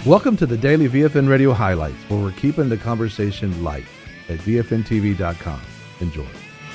Welcome to the Daily VFN Radio Highlights, where we're keeping the conversation light at VFNTV.com. Enjoy.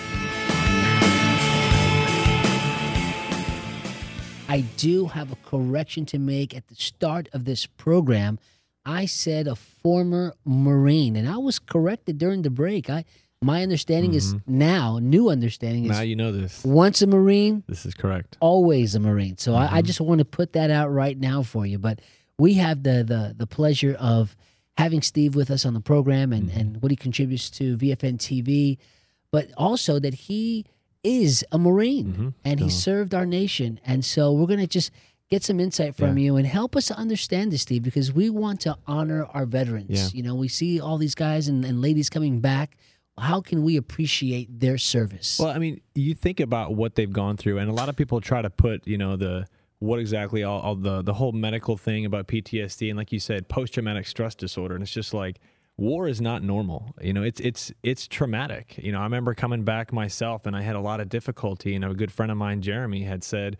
I do have a correction to make at the start of this program. I said a former Marine, and I was corrected during the break. My understanding is new understanding is now you know this. Once a Marine, this is correct. Always a Marine. So I just want to put that out right now for you. But we have the pleasure of having Steve with us on the program and what he contributes to VFN TV, but also that he is a Marine and he served our nation. And so we're going to just get some insight from you and help us to understand this, Steve, because we want to honor our veterans. Yeah. You know, we see all these guys and ladies coming back. How can we appreciate their service? Well, I mean, you think about what they've gone through, and a lot of people try to put, what exactly all the whole medical thing about PTSD and, like you said, post-traumatic stress disorder, and it's just like war is not normal. It's traumatic. I remember coming back myself, and I had a lot of difficulty. A good friend of mine, Jeremy, had said,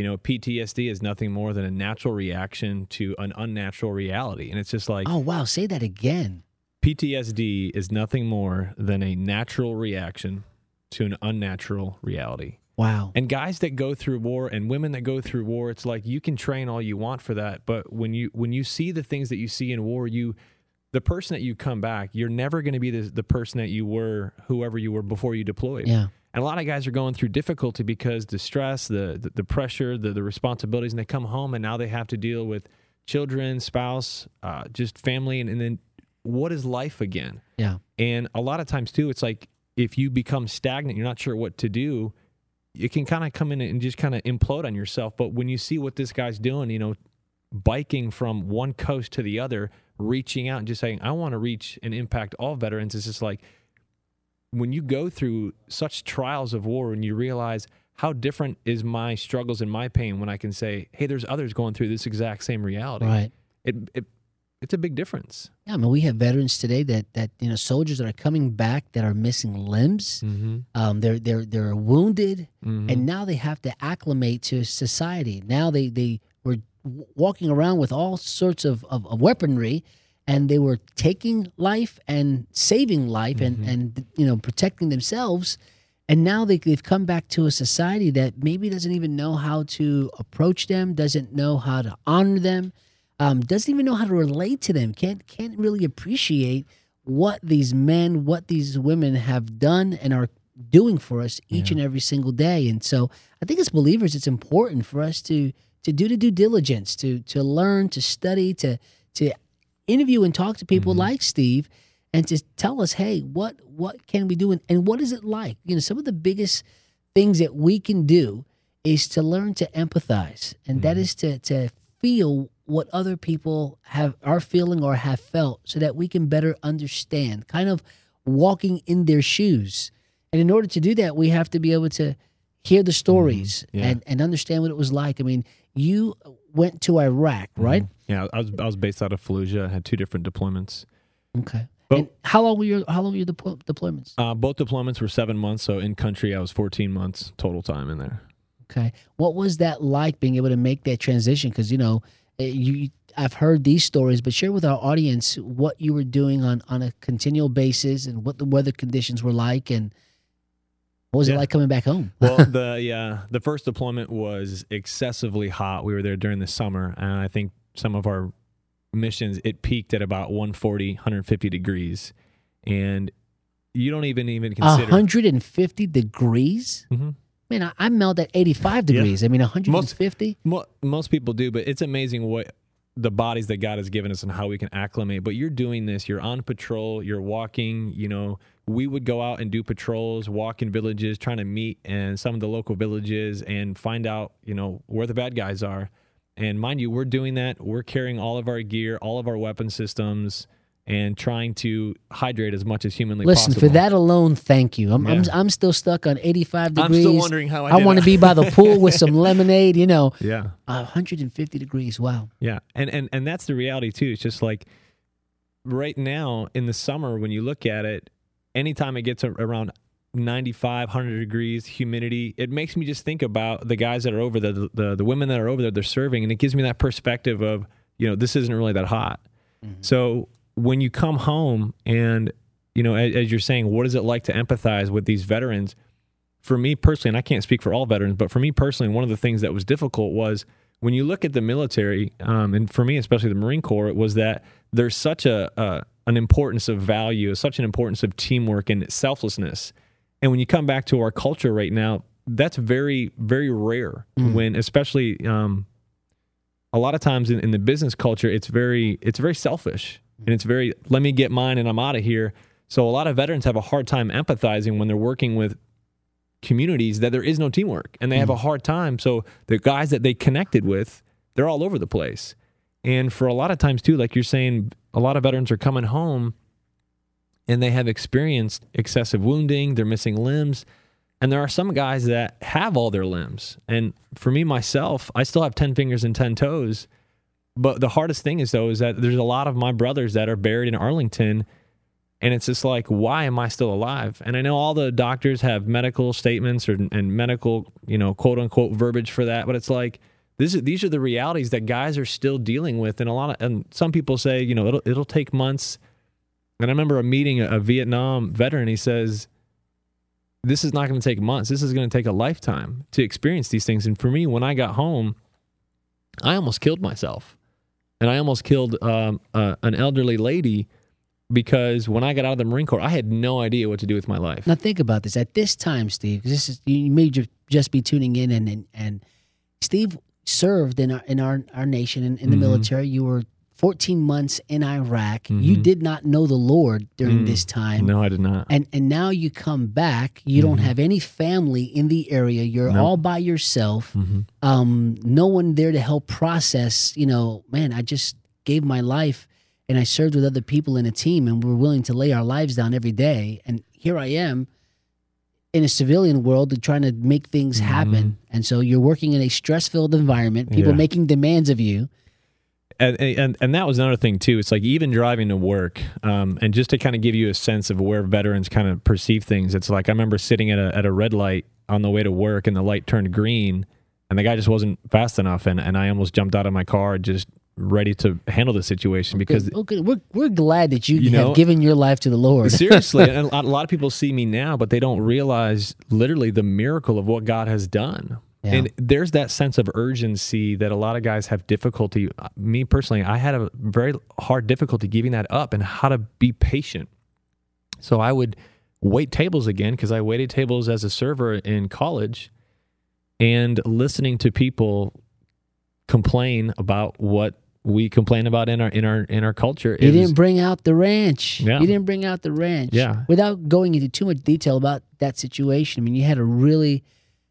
PTSD is nothing more than a natural reaction to an unnatural reality, and it's just like, oh wow, say that again. PTSD is nothing more than a natural reaction to an unnatural reality. Wow. And guys that go through war and women that go through war, it's like you can train all you want for that, but when you see the things that you see in war, the person that you come back, you're never going to be the person that you were, whoever you were before you deployed. Yeah. And a lot of guys are going through difficulty because the stress, the pressure, the responsibilities, and they come home and now they have to deal with children, spouse, just family, and then what is life again? Yeah. And a lot of times, too, it's like if you become stagnant, you're not sure what to do, it can kind of come in and just kind of implode on yourself. But when you see what this guy's doing, biking from one coast to the other, reaching out and just saying, I want to reach and impact all veterans, it's just like when you go through such trials of war and you realize how different is my struggles and my pain when I can say, hey, there's others going through this exact same reality. Right. It's a big difference. Yeah, I mean, we have veterans today that soldiers that are coming back that are missing limbs. They're wounded, and now they have to acclimate to society. Now they were walking around with all sorts of weaponry, and they were taking life and saving life and protecting themselves. And now they've come back to a society that maybe doesn't even know how to approach them, doesn't know how to honor them. Doesn't even know how to relate to them, can't really appreciate what these men, what these women have done and are doing for us each and every single day. And so I think as believers, it's important for us to do the due diligence, to learn, to study, to interview and talk to people like Steve and to tell us, hey, what can we do and what is it like? Some of the biggest things that we can do is to learn to empathize, and that is to feel what other people are feeling or have felt so that we can better understand, kind of walking in their shoes. And in order to do that, we have to be able to hear the stories and understand what it was like. I mean, you went to Iraq, right? Yeah, I was based out of Fallujah. I had 2 different deployments. Okay. And how long were your deployments? Both deployments were 7 months, so in country I was 14 months total time in there. Okay. What was that like, being able to make that transition? Because, I've heard these stories, but share with our audience what you were doing on a continual basis and what the weather conditions were like, and what was it like coming back home? Well, the first deployment was excessively hot. We were there during the summer, and I think some of our missions, it peaked at about 140, 150 degrees, and you don't even consider 150 degrees. Man, I melt at 85 degrees. I mean, 150? Most people do, but it's amazing what the bodies that God has given us and how we can acclimate. But you're doing this. You're on patrol. You're walking. We would go out and do patrols, walk in villages, trying to meet in some of the local villages and find out, where the bad guys are. And mind you, we're doing that. We're carrying all of our gear, all of our weapon systems, and trying to hydrate as much as humanly possible. Listen, for that alone, thank you. I'm still stuck on 85 degrees. I'm still wondering how I want to be by the pool with some lemonade, Yeah. 150 degrees, wow. Yeah, and that's the reality, too. It's just like right now in the summer, when you look at it, anytime it gets around 95, 100 degrees, humidity, it makes me just think about the guys that are over there, the women that are over there, they're serving, and it gives me that perspective of, this isn't really that hot. So when you come home and, as you're saying, what is it like to empathize with these veterans? For me personally, and I can't speak for all veterans, but for me personally, one of the things that was difficult was when you look at the military, and for me, especially the Marine Corps, it was that there's such an importance of value, such an importance of teamwork and selflessness. And when you come back to our culture right now, that's very, very rare. When, especially a lot of times in the business culture, it's very selfish, and it's very, let me get mine and I'm out of here. So a lot of veterans have a hard time empathizing when they're working with communities that there is no teamwork, and they have a hard time. So the guys that they connected with, they're all over the place. And for a lot of times too, like you're saying, a lot of veterans are coming home and they have experienced excessive wounding, they're missing limbs. And there are some guys that have all their limbs. And for me, myself, I still have 10 fingers and 10 toes. But the hardest thing is that there's a lot of my brothers that are buried in Arlington. And it's just like, why am I still alive? And I know all the doctors have medical statements and medical, quote unquote verbiage for that. But it's like, these are the realities that guys are still dealing with. And some people say, it'll take months. And I remember meeting a Vietnam veteran. He says, this is not going to take months. This is going to take a lifetime to experience these things. And for me, when I got home, I almost killed myself. And I almost killed an elderly lady, because when I got out of the Marine Corps, I had no idea what to do with my life. Now think about this. At this time, Steve, you may just be tuning in, and Steve served in our nation in the military. You were 14 months in Iraq. You did not know the Lord during this time. No, I did not. And now you come back. You don't have any family in the area. You're all by yourself. No one there to help process, man, I just gave my life and I served with other people in a team, and we're willing to lay our lives down every day. And here I am in a civilian world trying to make things happen. And so you're working in a stress-filled environment, people making demands of you. And that was another thing too. It's like even driving to work, and just to kind of give you a sense of where veterans kind of perceive things. It's like I remember sitting at a red light on the way to work, and the light turned green, and the guy just wasn't fast enough, and I almost jumped out of my car, just ready to handle the situation because we're glad that you have given your life to the Lord. Seriously, and a lot of people see me now, but they don't realize literally the miracle of what God has done. Yeah. And there's that sense of urgency that a lot of guys have difficulty. Me personally, I had a very hard difficulty giving that up and how to be patient. So I would wait tables again, because I waited tables as a server in college, and listening to people complain about what we complain about in our culture. You didn't bring out the ranch. Yeah. You didn't bring out the ranch. Yeah. Without going into too much detail about that situation, I mean, you had a really,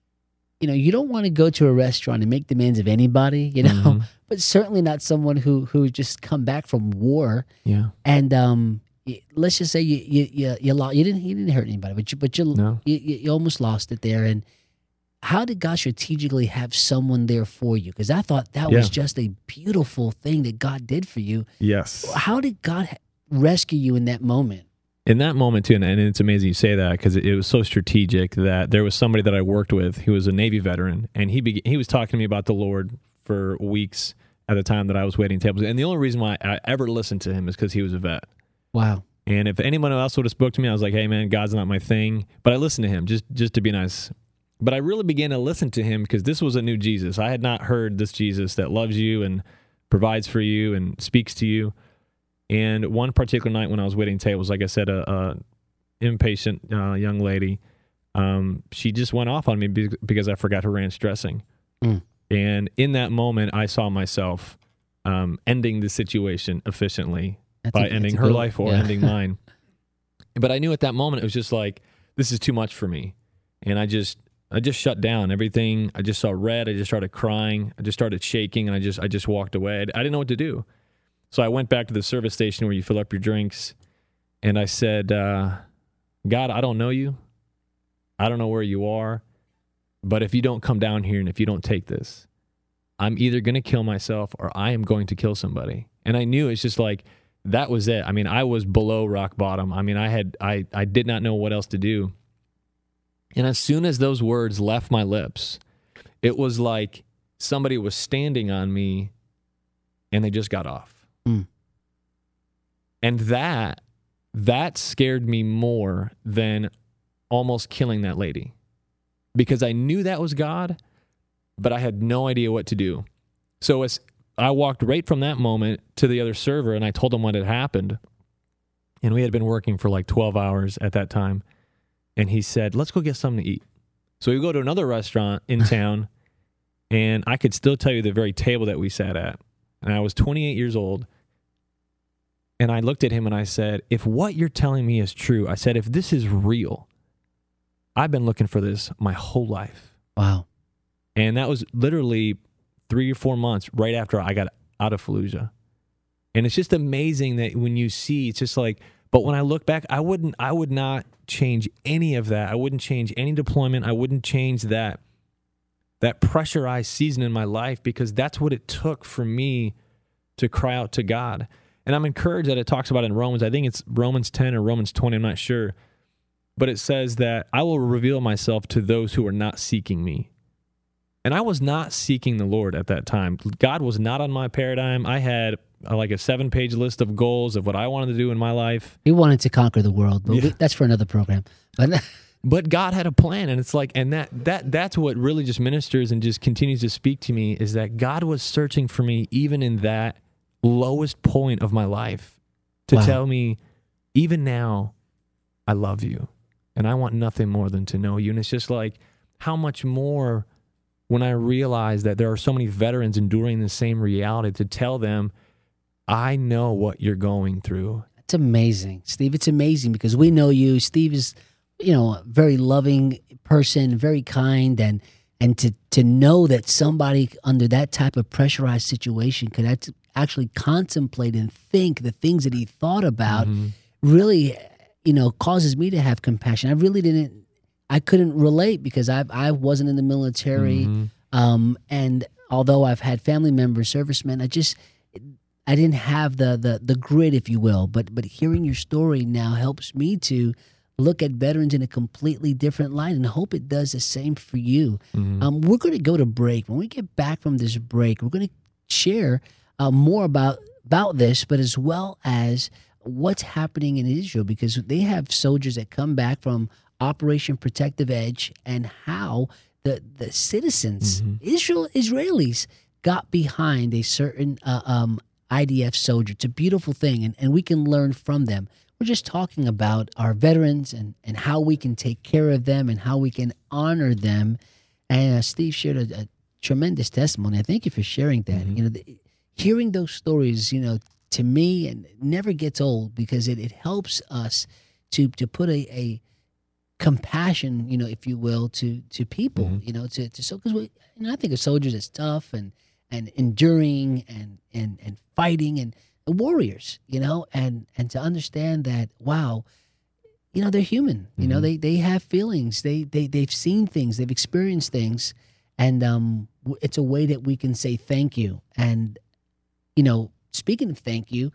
you don't want to go to a restaurant and make demands of anybody, but certainly not someone who just come back from war. Yeah. And let's just say you lost. You didn't hurt anybody, but you almost lost it there. And how did God strategically have someone there for you? Because I thought that was just a beautiful thing that God did for you. Yes. How did God rescue you in that moment? In that moment, too, and it's amazing you say that, because it was so strategic that there was somebody that I worked with who was a Navy veteran, and he was talking to me about the Lord for weeks at the time that I was waiting tables. And the only reason why I ever listened to him is because he was a vet. Wow. And if anyone else would have spoke to me, I was like, hey, man, God's not my thing. But I listened to him just to be nice. But I really began to listen to him because this was a new Jesus. I had not heard this Jesus that loves you and provides for you and speaks to you. And one particular night when I was waiting tables, like I said, a impatient young lady, she just went off on me because I forgot her ranch dressing. And in that moment, I saw myself ending the situation efficiently by ending her life or ending mine. But I knew at that moment, it was just like, this is too much for me. And I just shut down everything. I just saw red. I just started crying. I just started shaking, and I just walked away. I didn't know what to do. So I went back to the service station where you fill up your drinks, and I said, God, I don't know you. I don't know where you are, but if you don't come down here and if you don't take this, I'm either going to kill myself or I am going to kill somebody. And I knew it's just like, that was it. I mean, I was below rock bottom. I mean, I did not know what else to do. And as soon as those words left my lips, it was like somebody was standing on me and they just got off. Mm. And that scared me more than almost killing that lady, because I knew that was God, but I had no idea what to do. So as I walked right from that moment to the other server, and I told him what had happened, and we had been working for like 12 hours at that time, and he said, let's go get something to eat. So we go to another restaurant in town, and I could still tell you the very table that we sat at. And I was 28 years old. And I looked at him and I said, if what you're telling me is true, I said, if this is real, I've been looking for this my whole life. Wow. And that was literally 3 or 4 months right after I got out of Fallujah. And it's just amazing that when you see, it's just like, but when I look back, I would not change any of that. I wouldn't change any deployment. I wouldn't change that pressurized season in my life, because that's what it took for me to cry out to God. And I'm encouraged that it talks about in Romans, I think it's Romans 10 or Romans 20, I'm not sure. But it says that I will reveal myself to those who are not seeking me. And I was not seeking the Lord at that time. God was not on my paradigm. I had like a 7-page list of goals of what I wanted to do in my life. He wanted to conquer the world, but that's for another program. But God had a plan, and it's like, and that's what really just ministers and just continues to speak to me, is that God was searching for me even in that lowest point of my life to tell me, even now, I love you, and I want nothing more than to know you. And it's just like, how much more when I realize that there are so many veterans enduring the same reality, to tell them, I know what you're going through. It's amazing, Steve. It's amazing because we know you. Steve is, a very loving person, very kind, and to know that somebody under that type of pressurized situation could actually contemplate and think the things that he thought about really, causes me to have compassion. I couldn't relate because I wasn't in the military, and although I've had family members, servicemen, I didn't have the grit, if you will. But hearing your story now helps me to look at veterans in a completely different light, and hope it does the same for you. We're going to go to break. When we get back from this break, we're going to share more about this, but as well as what's happening in Israel, because they have soldiers that come back from Operation Protective Edge, and how the citizens, Israelis, got behind a certain IDF soldier. It's a beautiful thing, and we can learn from them. We're just talking about our veterans and how we can take care of them and how we can honor them. And Steve shared a tremendous testimony. I thank you for sharing that. Hearing those stories, to me, and never gets old, because it helps us to put a compassion, if you will, to people, because I think of soldiers as tough and enduring and fighting and warriors, and to understand that, wow, they're human. They have feelings. They've seen things. They've experienced things, and it's a way that we can say thank you. And speaking of thank you,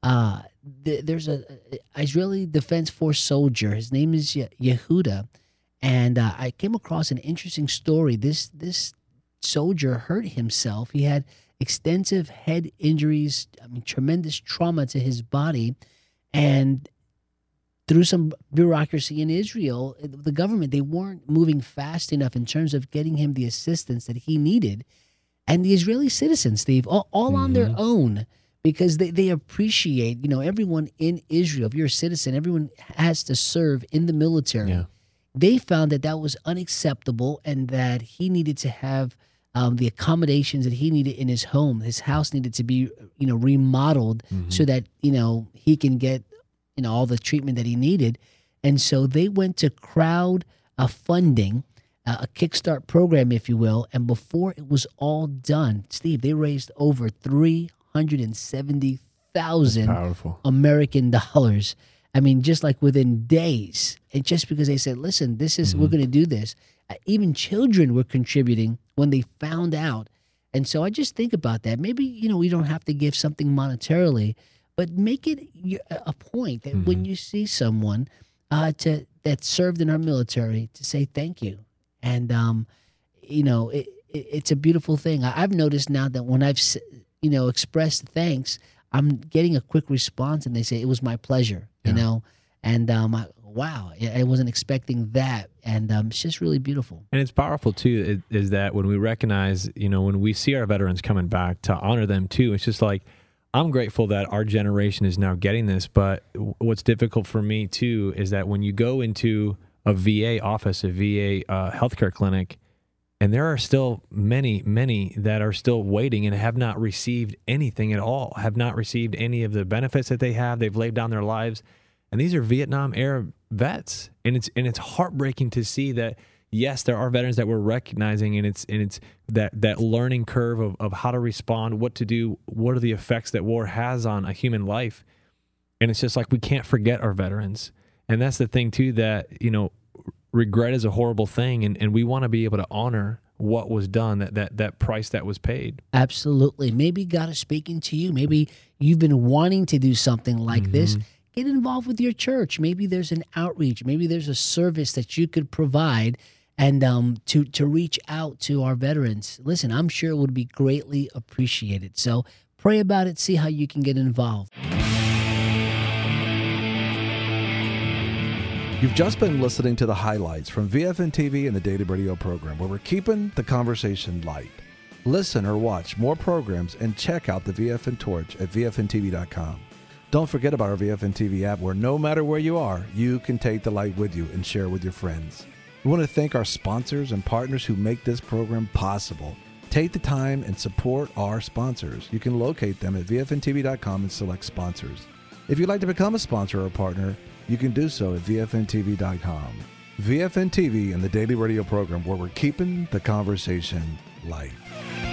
there's a Israeli Defense Force soldier. His name is Yehuda, and I came across an interesting story. This soldier hurt himself. He had extensive head injuries, tremendous trauma to his body, and through some bureaucracy in Israel, the government, they weren't moving fast enough in terms of getting him the assistance that he needed. And the Israeli citizens, Steve, all on their own, because they appreciate, everyone in Israel, if you're a citizen, everyone has to serve in the military. Yeah. They found that was unacceptable, and that he needed to have the accommodations that he needed in his home. His house needed to be, remodeled so that, he can get, all the treatment that he needed. And so they went to crowd funding, a Kickstart program, if you will. And before it was all done, Steve, they raised over $370,000 American dollars. Just like within days. And just because they said, listen, this is, we're going to do this. Even children were contributing when they found out. And so I just think about that. Maybe, we don't have to give something monetarily, but make it a point that when you see someone that served in our military, to say thank you. And, it's a beautiful thing. I've noticed now that when I've express thanks, I'm getting a quick response, and they say, it was my pleasure, and wow, I wasn't expecting that, and it's just really beautiful. And it's powerful too, is that when we recognize, when we see our veterans coming back, to honor them too. It's just like, I'm grateful that our generation is now getting this, but what's difficult for me too is that when you go into a VA office, a VA healthcare clinic, and there are still many, many that are still waiting and have not received anything at all, have not received any of the benefits that they have. They've laid down their lives. And these are Vietnam era vets. And it's heartbreaking to see that, yes, there are veterans that we're recognizing, and it's that learning curve of how to respond, what to do, what are the effects that war has on a human life. And it's just like, we can't forget our veterans. And that's the thing too, that, regret is a horrible thing, and we want to be able to honor what was done, that price that was paid. Absolutely. Maybe God is speaking to you. Maybe you've been wanting to do something like this. Get involved with your church. Maybe there's an outreach. Maybe there's a service that you could provide and to reach out to our veterans. Listen, I'm sure it would be greatly appreciated. So pray about it. See how you can get involved. You've just been listening to the highlights from VFN TV and the Daily Radio program, where we're keeping the conversation light. Listen or watch more programs and check out the VFN Torch at VFNTV.com. Don't forget about our VFN TV app, where no matter where you are, you can take the light with you and share with your friends. We want to thank our sponsors and partners who make this program possible. Take the time and support our sponsors. You can locate them at VFNTV.com and select sponsors. If you'd like to become a sponsor or partner, you can do so at VFNTV.com. VFN TV and the Daily Radio program, where we're keeping the conversation light.